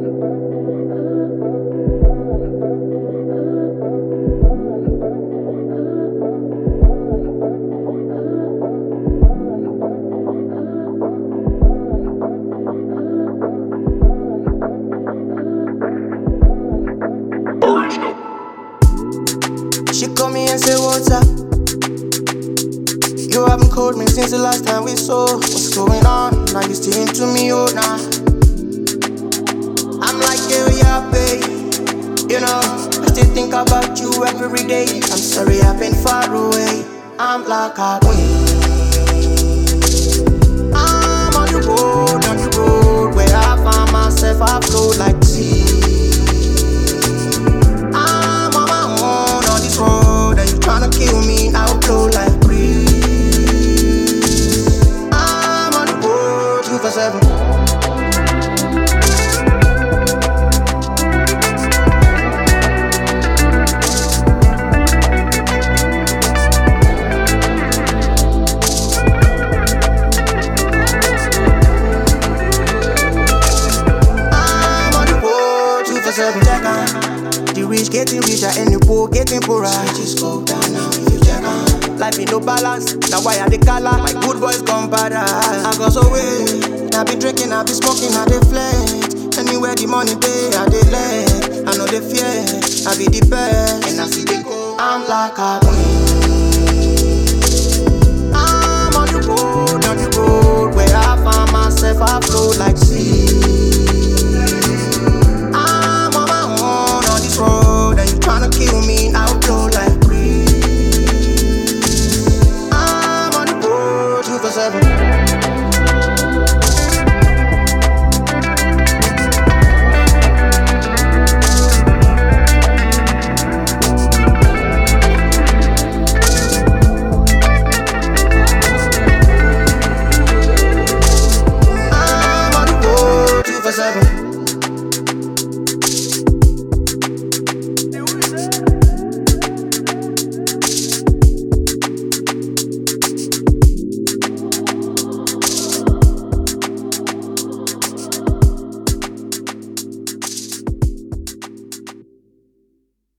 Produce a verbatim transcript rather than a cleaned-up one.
She call me and say, what's up? You haven't called me since the last time we saw. What's going on? Now you still into me, oh nah. I'm like, yeah, yeah, babe. You know, I still think about you every day. I'm sorry I've been far away. I'm like a queen. I'm on the road, on the road, where I find myself, I flow like sea. Tryna kill me, I'll blow like breeze. I'm on the road, two for seven. I'm on the road, two for seven. The rich getting richer and the poor getting poorer. Just go down now if you check on. Life in no balance, now why are they color? My good boys come better. I go so way. I be drinking, I be smoking, I dey flex. Anywhere the money day, I dey let. I know they fear, I be the best. And I see they go. I'm like a